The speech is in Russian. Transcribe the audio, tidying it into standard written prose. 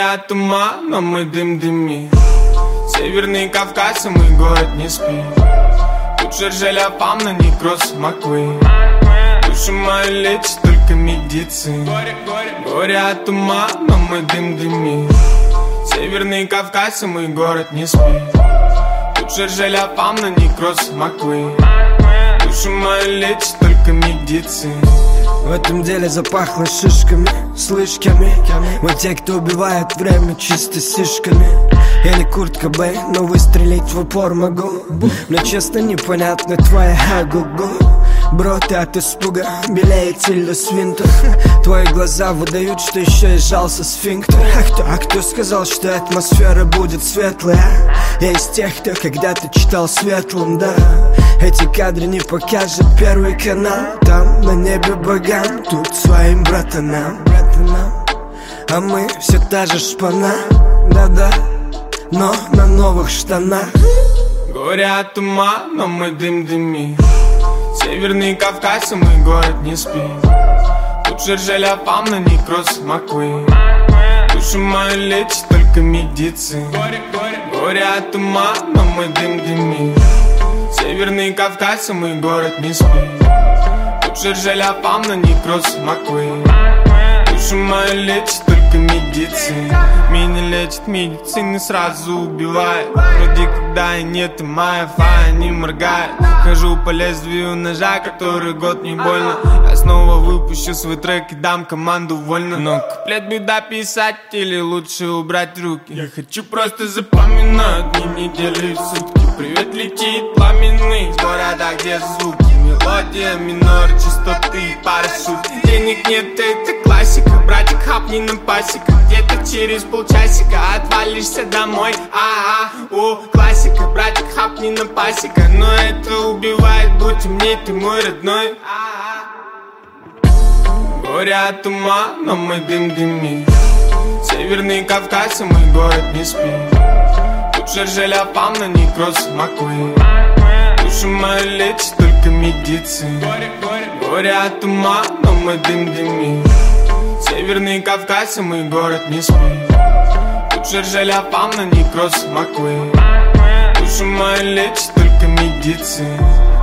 Горят туманом, мы дым дыми. Северный Кавказ, и мой город не спит. Тут Жержеля, Памна, Некроз, Маквей. Душу мою лечит только медицин. Горят туманом, мы дым дыми. Северный Кавказ, и мой город не спит. Тут Жержеля, Памна, Некроз, Маквей. Душу мою лечит только медицин. В этом деле запахло шишками, слышками. Мы те, кто убивает время чисто сишками. Я не Курт Кобейн, но выстрелить в упор могу. Мне честно непонятно твоя агугу. Бро, ты от испуга белеет тильда свинтер. Твои глаза выдают, что еще и сжался сфинктер. А кто сказал, что атмосфера будет светлая? Я из тех, кто когда-то читал светлым, да. Эти кадры не покажет Первый канал. Там на небе богам, тут своим братанам. А мы все та же шпана, да-да, но на новых штанах. Горят туманом, мы дым дыми. Северный Кавказ, и мой город не спит. Тут Жержеля, Памна, Некроз, Маквей. Душу мою лечит только медицин. Горят туманом, мы дым дыми. Северный Кавказ, и мой город не спит. Тут Жержеля, Памна, Некроз, Маквей. Душу мою лечит только медицин. Меня лечит медицина, сразу убивает. Вроде когда и нет, и моя фая не моргает. Хожу по лезвию ножа, который год не больно. Я снова выпущу свой трек и дам команду вольно. Но куплет беда писать или лучше убрать руки? Я хочу просто запоминать дни, недели и сутки. Привет летит пламенный с города, где звуки. Мелодия, минор, частоты и парашют. Денег нет, это классика. Братик, хапни на пасека. Где-то через полчасика отвалишься домой. Классика. Братик, хапни на пасека. Но это убивает, будь умней, ты мой родной. Горят туманом, мы дым дыми. Северный Кавказ, и мой город не спит. Тут Жержеля, Памна, Некроз, Маквей. Душу мою лечит только медицин. Горят туманом, мы дым дыми. Северный Кавказ, и мой город не спит. Тут Жержеля, Памна, Некроз, Маквей. Душу мою лечит только медицин.